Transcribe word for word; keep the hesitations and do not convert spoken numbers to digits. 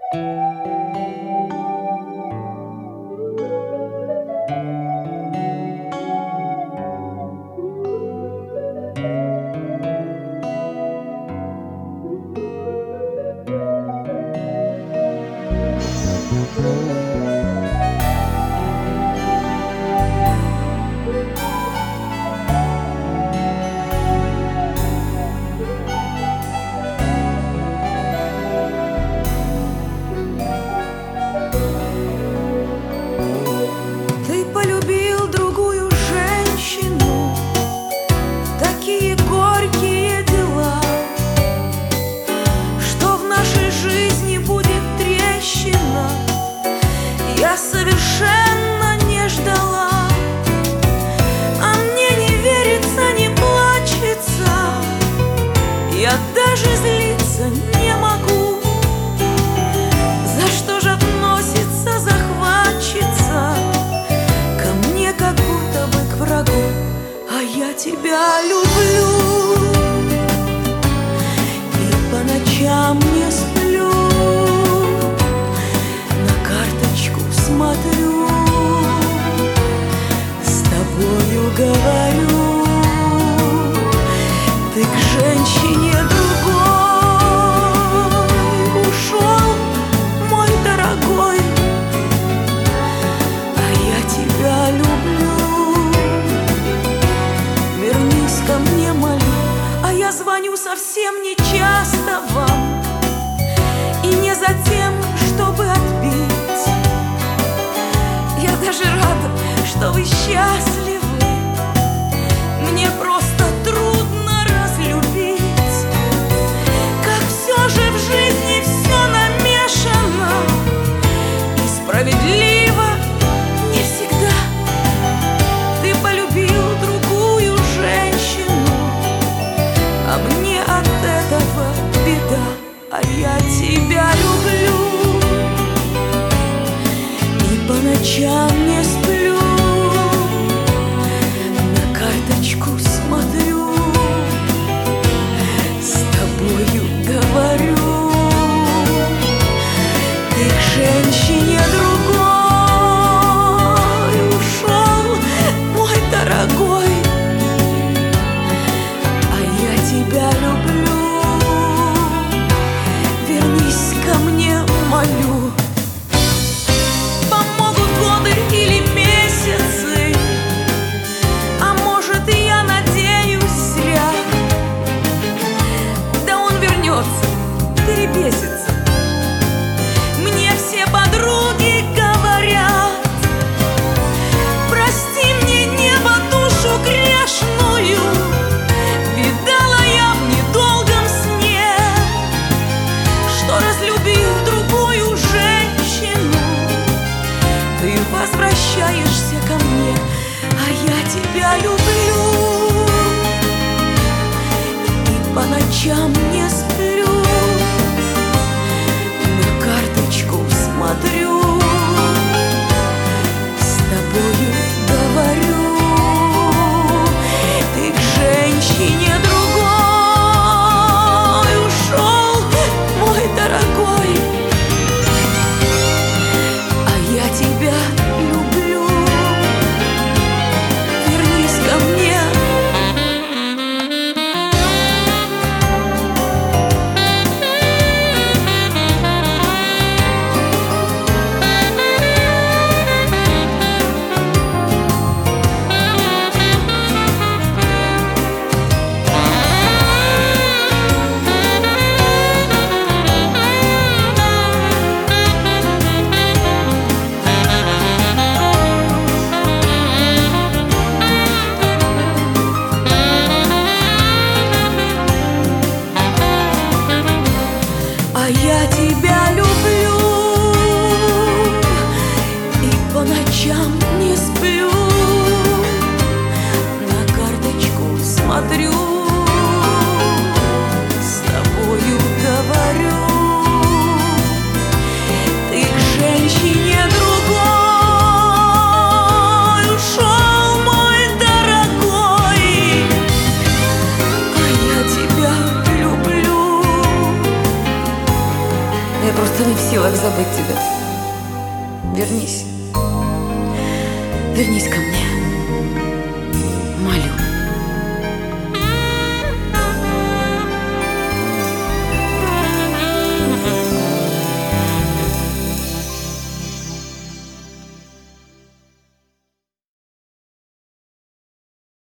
Тебя люблю и по ночам не сплю, на карточку смотрю, с тобою говорю, ты к женщине другой ушел, мой дорогой, а я тебя люблю. Ко мне молю, а я звоню совсем не часто вам, и не за тем, чтобы отбить. Я даже рада, что вы счастливы, мне просто трудно разлюбить. Как все же в жизни все намешано, и справедливо не всегда. Ты полюбил другую женщину, а мне от этого беда, а я тебя люблю и по ночам не сплю, на карточку смотрю, с тобою говорю, ты к женщине другой ушел, мой дорогой, тебя люблю, вернись ко мне, молю. Помогут годы или месяцы, а может и я надеюсь зря. Да он вернется, перебесится. Мне все подруги говорят, прости мне, небо, душу грешную, видала я в недолгом сне, что, разлюбив другую женщину, ты возвращаешься ко мне, а я тебя люблю и по ночам не сплю, на карточку смотрю, с тобою говорю, ты к женщине другой ушел, мой дорогой, а я тебя люблю, вернись ко мне. А я тебя люблю и по ночам не сплю, на карточку смотрю, с тобою говорю, ты к женщине другой ушел, мой дорогой, а я тебя люблю, Я просто не в силах забыть тебя. Вернись. Вернись ко мне.